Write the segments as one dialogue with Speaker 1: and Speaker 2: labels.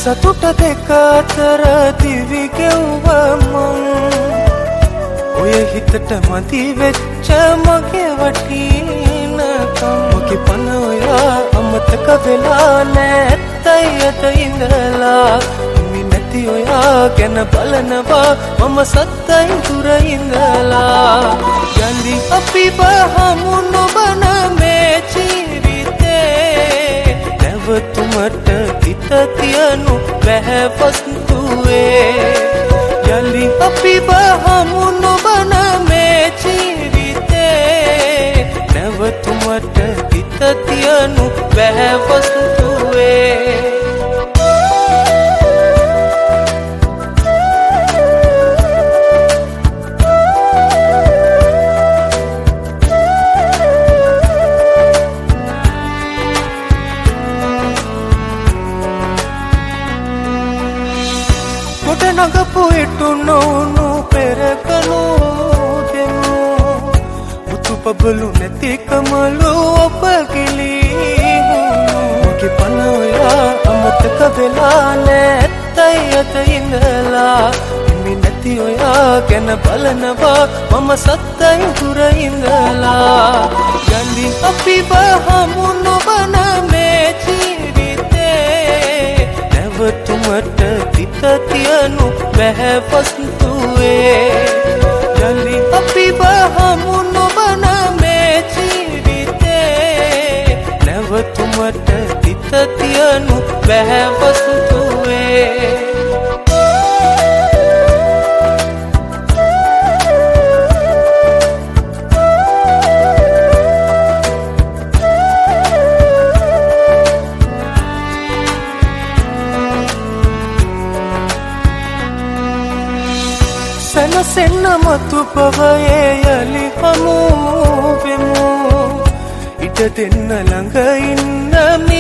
Speaker 1: සතුට දෙක අතර දිවි ගෙව්වා මං ඔය හිතට මදි වෙච්ච මගේ වටිනකම් මගේ පන ඔයා අමතක වෙලා නැත්තයි අත ඉඳලා ඉන්නේ නැති ඔයා ගැන බලනවා මම සත්තයි දුර ඉඳලා යලි අපි බහමු නොබන මේ ජීවිතේ නැවතුමට හිත තියනු බැහැ වස්තුවේ යලි අපි බහමු නොබන මේ ජීවිතේ නැවතුමට හිත තියනු බැහැ වස්තුවේ නගපු ඉටු නොවුණු පෙරකනු දෙනු මුතු පබලු නැති කමලු ඔබ ගිලිහුණු මගේ පන ඔයා අමතක වෙලා නැත්තයි අත ඉඳලා ඉන්නේ නැති ඔයා ගැන බලනවා මම සත්තයි දුර ඉඳලා යලි අපි බහමු නොබන මේ ජීවිතේ නැවතුමට හිත තියනු බැහැ වස්තුවේ යලි අපි බහමු නොබන මේ ජීවිතේ නැවතුමට හිත තියනු බැහැ වස්තුවේ සෙන්න මතු පවයේ යලි හමුවෙමු ඉට දෙන්න ළඟ ඉන්න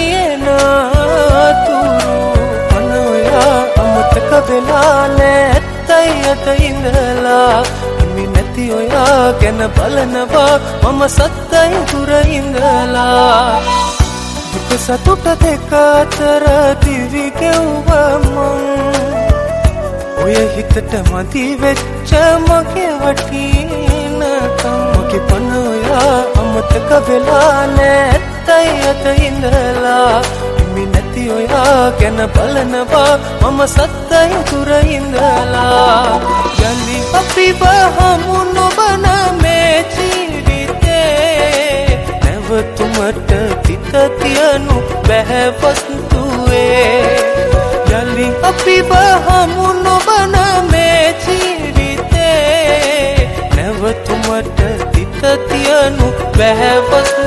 Speaker 1: මියනාතුරු පන ඔයා අමතක වෙලා නැත්තයි අත ඉඳලා ඉන්නේ නැති ඔයා ගැන බලනවා මම සත්තයි දුර ඉඳලා දුක සතුට දෙක අතර දිවි ගෙව්වා මං ඔය හිතට මදි වෙච්ච මගේ වටිනකම් මගේ පන ඔයා අමතක වෙලා නැත්තයි අත ඉඳලා ඉන්නේ නැති ඔයා ගැන බලනවා මම සත්තයි දුර ඉඳලා යලි අපි බහමු නොබන මේ ජීවිතේ නැවතුමට හිත තියනු බැහැ වස්තුවේ යලි අපි බහමු නොබන මේ ජීවිතේ නැවතුමට හිත තියනු බැහැ